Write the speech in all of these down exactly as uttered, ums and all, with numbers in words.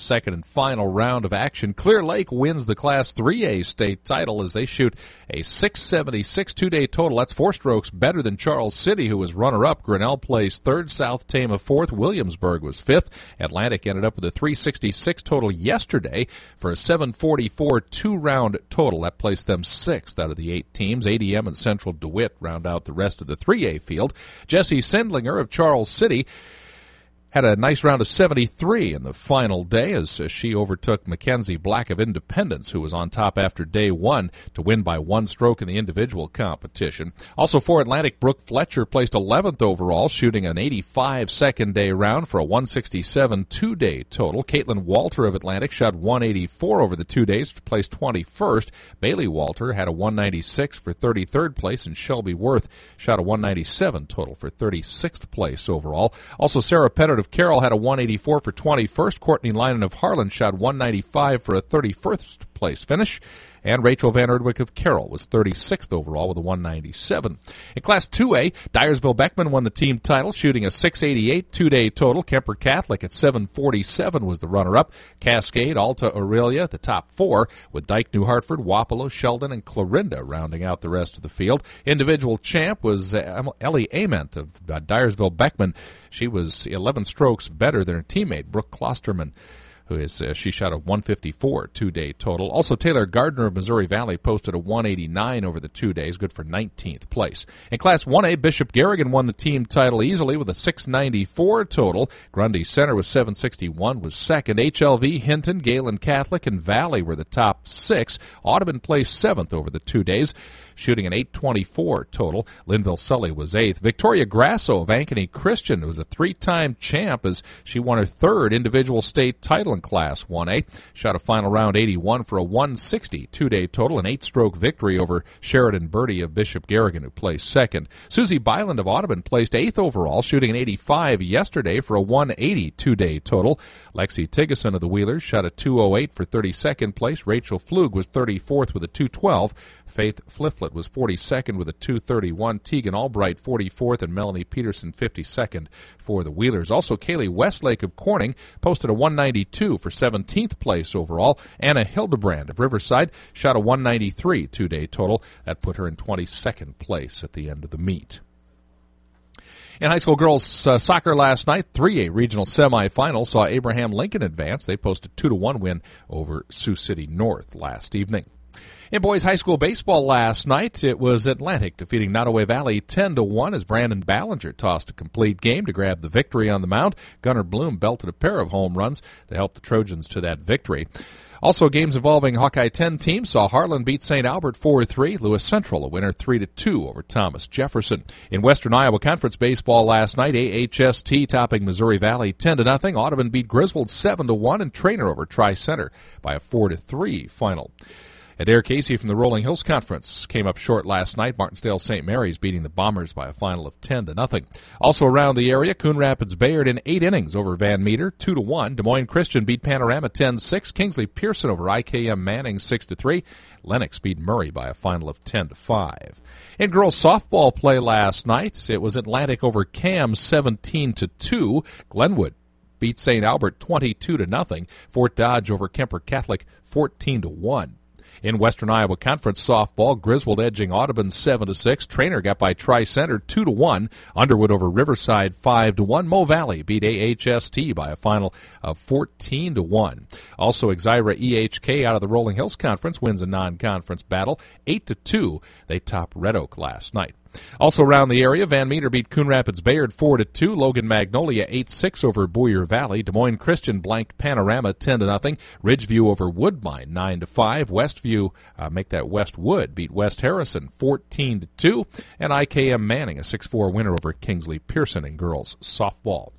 second and final round of action. Clear Lake wins the Class three A state title as they shoot a six seventy-six two-day total. That's four strokes better than Charles City, who was runner-up. Grinnell placed third, South Tama fourth, Williamsburg was fifth. Atlantic ended up with a three sixty-six total yesterday for a seven forty-four two-round total. That placed them sixth out of the eight teams. A D M and Central DeWitt round out the rest of the three A field. Jesse Sindlinger of Charles City had a nice round of seventy-three in the final day as she overtook Mackenzie Black of Independence, who was on top after day one, to win by one stroke in the individual competition. Also for Atlantic, Brooke Fletcher placed eleventh overall, shooting an eighty-five second-day round for a one sixty-seven two-day total. Caitlin Walter of Atlantic shot one eighty-four over the two days, placed twenty-first. Bailey Walter had a one ninety-six for thirty-third place, and Shelby Worth shot a one ninety-seven total for thirty-sixth place overall. Also, Sarah Pettit of Carroll had a one eighty-four for twenty-first. Courtney Linen of Harlan shot one ninety-five for a thirty-first place finish. And Rachel Van Erdwick of Carroll was thirty-sixth overall with a one ninety-seven. In Class two A, Dyersville-Beckman won the team title, shooting a six eighty-eight two-day total. Kemper Catholic at seven forty-seven was the runner-up. Cascade, Alta Aurelia, the top four, with Dyke, New Hartford, Wapello, Sheldon, and Clarinda rounding out the rest of the field. Individual champ was Ellie Ament of Dyersville-Beckman. She was eleven strokes better than her teammate, Brooke Klosterman, who is, uh, she shot a one fifty-four two-day total. Also, Taylor Gardner of Missouri Valley posted a one eighty-nine over the two days, good for nineteenth place. In Class one A, Bishop Garrigan won the team title easily with a six ninety-four total. Grundy Center with seven sixty-one was second. H L V, Hinton, Galen Catholic, and Valley were the top six. Audubon placed seventh over the two days, shooting an eight twenty-four total. Linville Sully was eighth. Victoria Grasso of Ankeny Christian was a three-time champ as she won her third individual state title in Class one A. Shot a final round eighty-one for a one sixty two-day total, an eight-stroke victory over Sheridan Birdie of Bishop Garrigan, who placed second. Susie Byland of Audubon placed eighth overall, shooting an eighty-five yesterday for a one eighty two-day total. Lexi Tigeson of the Wheelers shot a two oh eight for thirty-second place. Rachel Flug was thirty-fourth with a two twelve. Faith Flifflet was forty-second with a two thirty-one. Tegan Albright forty-fourth, and Melanie Peterson fifty-second for the Wheelers. Also, Kaylee Westlake of Corning posted a one ninety-two for seventeenth place overall. Anna Hildebrand of Riverside shot a one ninety-three two-day total. That put her in twenty-second place at the end of the meet. In high school girls uh, soccer last night, three A regional semifinal saw Abraham Lincoln advance. They posted a two to one win over Sioux City North last evening. In boys high school baseball last night, it was Atlantic defeating Nottoway Valley ten to one as Brandon Ballinger tossed a complete game to grab the victory on the mound. Gunnar Bloom belted a pair of home runs to help the Trojans to that victory. Also, games involving Hawkeye ten teams saw Harlan beat Saint Albert four three. Lewis Central a winner three to two over Thomas Jefferson. In Western Iowa Conference baseball last night, A H S T topping Missouri Valley ten to nothing. Audubon beat Griswold seven to one, and Trainer over Tri-Center by a four to three final. Adair Casey from the Rolling Hills Conference came up short last night. Martinsdale Saint Mary's beating the Bombers by a final of ten to nothing. Also around the area, Coon Rapids Bayard in eight innings over Van Meter two to one. Des Moines Christian beat Panorama ten six. Kingsley Pearson over I K M Manning six to three. Lennox beat Murray by a final of ten to five. In girls softball play last night, it was Atlantic over Cam seventeen to two. Glenwood beat Saint Albert twenty-two to nothing. Fort Dodge over Kemper Catholic fourteen to one. In Western Iowa Conference softball, Griswold edging Audubon seven to six. Trainer got by Tri-Center two to one. Underwood over Riverside five to one. Mo Valley beat A H S T by a final of fourteen to one. Also, Exira E H K out of the Rolling Hills Conference wins a non-conference battle eight to two. They topped Red Oak last night. Also around the area, Van Meter beat Coon Rapids Bayard four to two. Logan Magnolia eight six over Boyer Valley. Des Moines Christian blanked Panorama ten to nothing. Ridgeview over Woodbine nine to five. Westview, uh, make that Westwood, beat West Harrison fourteen to two. And I K M Manning a six four winner over Kingsley Pearson in girls softball.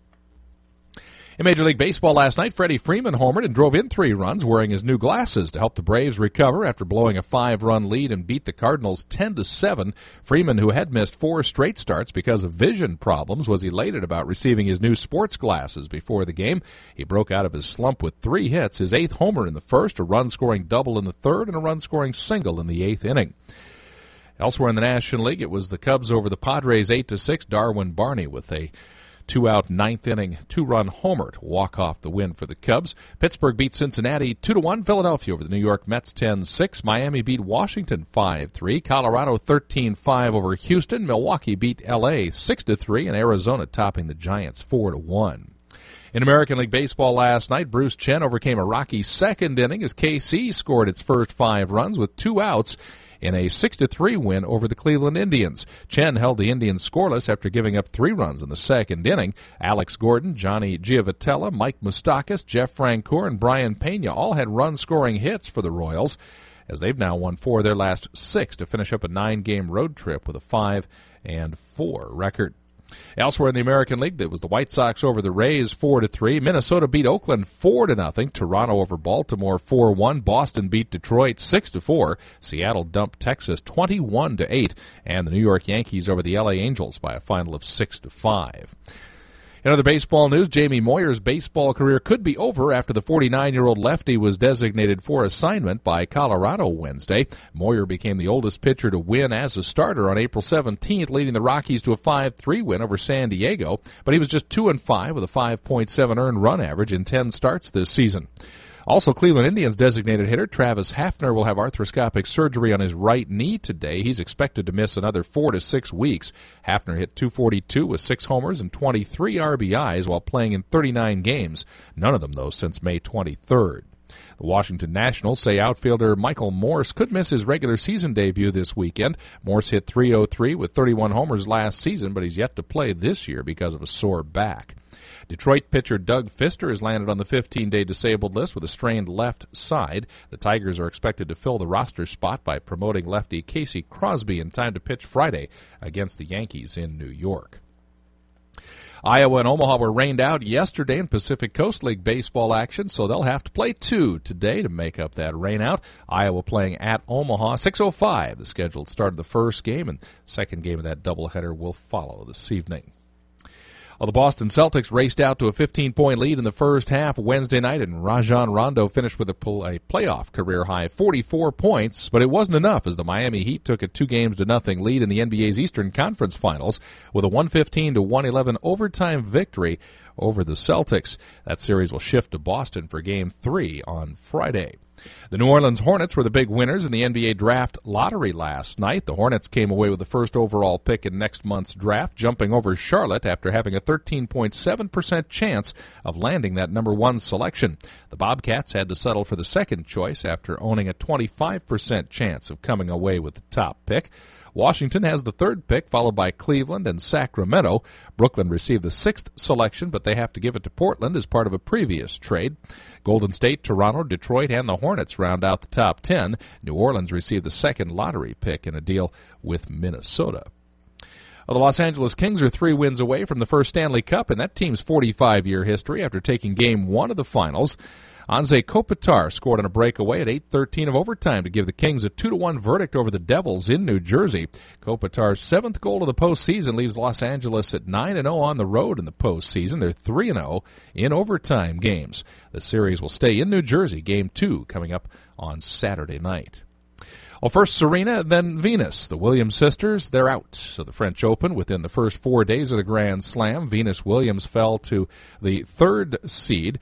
In Major League Baseball last night, Freddie Freeman homered and drove in three runs wearing his new glasses to help the Braves recover after blowing a five-run lead and beat the Cardinals ten to seven. Freeman, who had missed four straight starts because of vision problems, was elated about receiving his new sports glasses before the game. He broke out of his slump with three hits, his eighth homer in the first, a run-scoring double in the third, and a run-scoring single in the eighth inning. Elsewhere in the National League, it was the Cubs over the Padres eight to six. Darwin Barney with a two-out ninth inning two-run homer to walk off the win for the Cubs. Pittsburgh beat Cincinnati two to one. Philadelphia over the New York Mets ten six. Miami beat Washington five three. Colorado thirteen five over Houston. Milwaukee beat L A six to three, and Arizona topping the Giants four to one. In American League Baseball last night, Bruce Chen overcame a rocky second inning as K C scored its first five runs with two outs in a six to three win over the Cleveland Indians. Chen held the Indians scoreless after giving up three runs in the second inning. Alex Gordon, Johnny Giavotella, Mike Moustakas, Jeff Francoeur, and Brian Pena all had run-scoring hits for the Royals, as they've now won four of their last six to finish up a nine-game road trip with a five and four record. Elsewhere in the American League, it was the White Sox over the Rays four to three. Minnesota beat Oakland four to nothing. Toronto over Baltimore four one. Boston beat Detroit six to four. Seattle dumped Texas twenty-one to eight, and the New York Yankees over the L A Angels by a final of six to five. In other baseball news, Jamie Moyer's baseball career could be over after the forty-nine-year-old lefty was designated for assignment by Colorado Wednesday. Moyer became the oldest pitcher to win as a starter on April seventeenth, leading the Rockies to a five three win over San Diego, but he was just two and five with a five point seven earned run average in ten starts this season. Also, Cleveland Indians designated hitter Travis Hafner will have arthroscopic surgery on his right knee today. He's expected to miss another four to six weeks. Hafner hit two forty-two with six homers and twenty-three R B Is while playing in thirty-nine games, none of them, though, since May twenty-third. The Washington Nationals say outfielder Michael Morse could miss his regular season debut this weekend. Morse hit three oh three with thirty-one homers last season, but he's yet to play this year because of a sore back. Detroit pitcher Doug Fister has landed on the fifteen-day disabled list with a strained left side. The Tigers are expected to fill the roster spot by promoting lefty Casey Crosby in time to pitch Friday against the Yankees in New York. Iowa and Omaha were rained out yesterday in Pacific Coast League baseball action, so they'll have to play two today to make up that rainout. Iowa playing at Omaha, six oh five, the scheduled start of the first game, and second game of that doubleheader will follow this evening. Well, the Boston Celtics raced out to a fifteen-point lead in the first half Wednesday night, and Rajon Rondo finished with a, a playoff career-high forty-four points, but it wasn't enough as the Miami Heat took a two-games-to-nothing lead in the N B A's Eastern Conference Finals with a one fifteen to one eleven overtime victory over the Celtics. That series will shift to Boston for Game three on Friday. The New Orleans Hornets were the big winners in the N B A draft lottery last night. The Hornets came away with the first overall pick in next month's draft, jumping over Charlotte after having a thirteen point seven percent chance of landing that number one selection. The Bobcats had to settle for the second choice after owning a twenty-five percent chance of coming away with the top pick. Washington has the third pick, followed by Cleveland and Sacramento. Brooklyn received the sixth selection, but they have to give it to Portland as part of a previous trade. Golden State, Toronto, Detroit, and the Hornets round out the top ten. New Orleans received the second lottery pick in a deal with Minnesota. Well, the Los Angeles Kings are three wins away from the first Stanley Cup in that team's forty-five-year history after taking Game one of the finals. Anze Kopitar scored on a breakaway at eight thirteen of overtime to give the Kings a two to one verdict over the Devils in New Jersey. Kopitar's seventh goal of the postseason leaves Los Angeles at nine and oh on the road in the postseason. They're three and oh in overtime games. The series will stay in New Jersey, Game two coming up on Saturday night. Well, first Serena, then Venus. The Williams sisters, they're out. So the French Open, within the first four days of the Grand Slam, Venus Williams fell to the third seed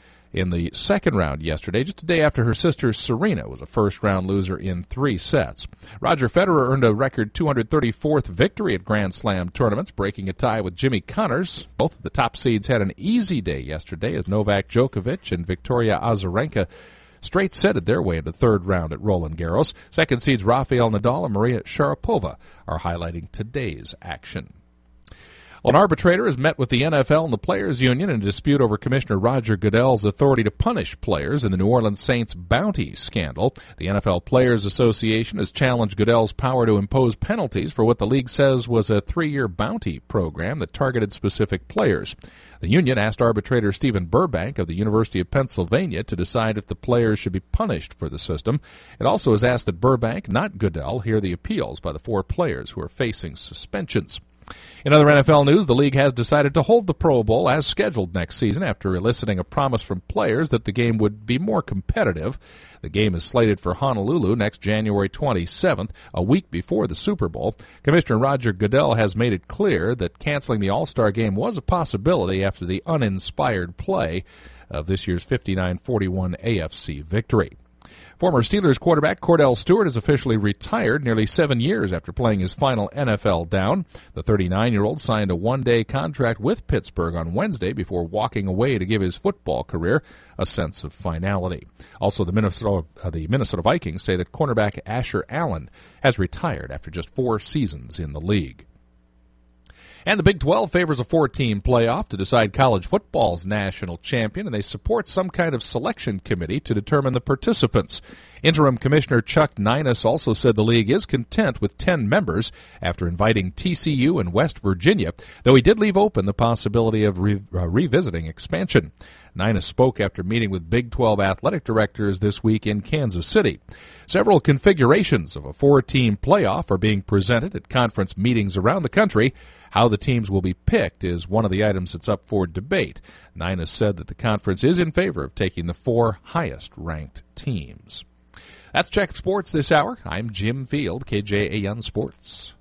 in the second round yesterday, just a day after her sister Serena was a first-round loser in three sets. Roger Federer earned a record two hundred thirty-fourth victory at Grand Slam tournaments, breaking a tie with Jimmy Connors. Both of the top seeds had an easy day yesterday as Novak Djokovic and Victoria Azarenka straight-setted their way into third round at Roland Garros. Second seeds Rafael Nadal and Maria Sharapova are highlighting today's action. Well, an arbitrator has met with the N F L and the Players Union in a dispute over Commissioner Roger Goodell's authority to punish players in the New Orleans Saints bounty scandal. The N F L Players Association has challenged Goodell's power to impose penalties for what the league says was a three-year bounty program that targeted specific players. The union asked arbitrator Stephen Burbank of the University of Pennsylvania to decide if the players should be punished for the system. It also has asked that Burbank, not Goodell, hear the appeals by the four players who are facing suspensions. In other N F L news, the league has decided to hold the Pro Bowl as scheduled next season after eliciting a promise from players that the game would be more competitive. The game is slated for Honolulu next January twenty-seventh, a week before the Super Bowl. Commissioner Roger Goodell has made it clear that canceling the All-Star game was a possibility after the uninspired play of this year's fifty-nine forty-one A F C victory. Former Steelers quarterback Cordell Stewart has officially retired nearly seven years after playing his final N F L down. The thirty-nine-year-old signed a one-day contract with Pittsburgh on Wednesday before walking away to give his football career a sense of finality. Also, the Minnesota, uh, the Minnesota Vikings say that cornerback Asher Allen has retired after just four seasons in the league. And the Big twelve favors a four-team playoff to decide college football's national champion, and they support some kind of selection committee to determine the participants. Interim Commissioner Chuck Ninus also said the league is content with ten members after inviting T C U and West Virginia, though he did leave open the possibility of re- uh, revisiting expansion. Ninus spoke after meeting with Big twelve athletic directors this week in Kansas City. Several configurations of a four-team playoff are being presented at conference meetings around the country. How the teams will be picked is one of the items that's up for debate. Ninus said that the conference is in favor of taking the four highest-ranked teams. That's Check Sports this hour. I'm Jim Field, K J A N Sports.